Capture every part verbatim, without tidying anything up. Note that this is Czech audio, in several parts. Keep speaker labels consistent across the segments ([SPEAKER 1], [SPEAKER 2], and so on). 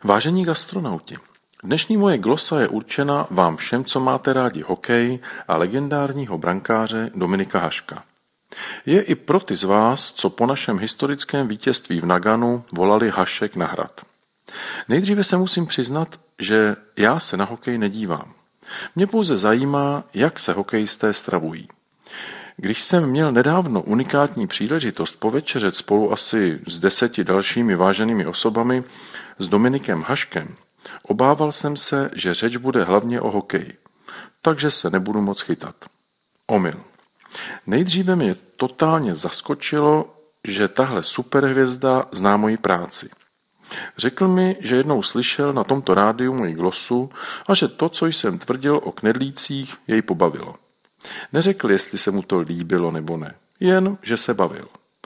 [SPEAKER 1] Vážení gastronauti, dnešní moje glosa je určena vám všem, co máte rádi hokej a legendárního brankáře Dominika Haška. Je i pro ty z vás, co po našem historickém vítězství v Naganu volali Hašek na hrad. Nejdříve se musím přiznat, že já se na hokej nedívám. Mě pouze zajímá, jak se hokejisté stravují. Když jsem měl nedávno unikátní příležitost povečeřet spolu asi s deseti dalšími váženými osobami s Dominikem Haškem, obával jsem se, že řeč bude hlavně o hokeji, takže se nebudu moc chytat. Omyl. Nejdříve mě totálně zaskočilo, že tahle superhvězda zná moji práci. Řekl mi, že jednou slyšel na tomto rádiu moji glosu a že to, co jsem tvrdil o knedlících, jej pobavilo. Neřekl, jestli se mu to líbilo nebo ne, jen, že se bavil.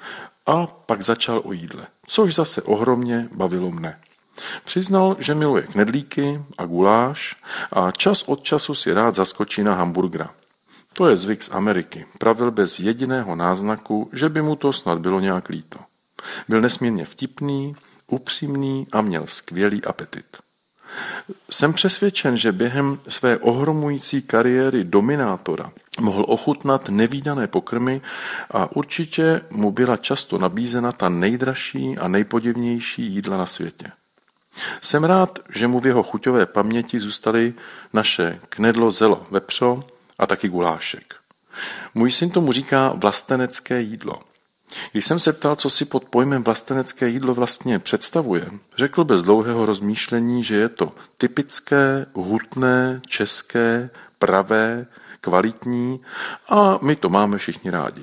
[SPEAKER 1] A pak začal o jídle, což zase ohromně bavilo mne. Přiznal, že miluje knedlíky a guláš a čas od času si rád zaskočí na hamburgera. To je zvyk z Ameriky, pravil bez jediného náznaku, že by mu to snad bylo nějak líto. Byl nesmírně vtipný, upřímný a měl skvělý apetit. Jsem přesvědčen, že během své ohromující kariéry dominátora mohl ochutnat nevídané pokrmy a určitě mu byla často nabízena ta nejdražší a nejpodivnější jídla na světě. Jsem rád, že mu v jeho chuťové paměti zůstaly naše knedlo, zelo, vepřo a taky gulášek. Můj syn tomu říká vlastenecké jídlo. Když jsem se ptal, co si pod pojmem vlastenecké jídlo vlastně představuje, řekl bez dlouhého rozmýšlení, že je to typické, hutné, české, pravé, kvalitní a my to máme všichni rádi.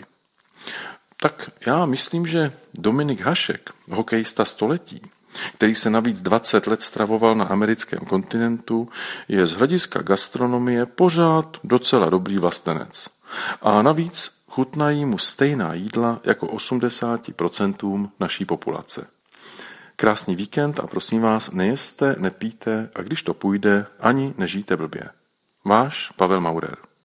[SPEAKER 1] Tak já myslím, že Dominik Hašek, hokejista století, který se navíc dvacet let stravoval na americkém kontinentu, je z hlediska gastronomie pořád docela dobrý vlastenec. A navíc chutnají mu stejná jídla jako osmdesát procent naší populace. Krásný víkend a prosím vás, nejeste, nepijte a když to půjde, ani nežijte blbě. Váš Pavel Maurer.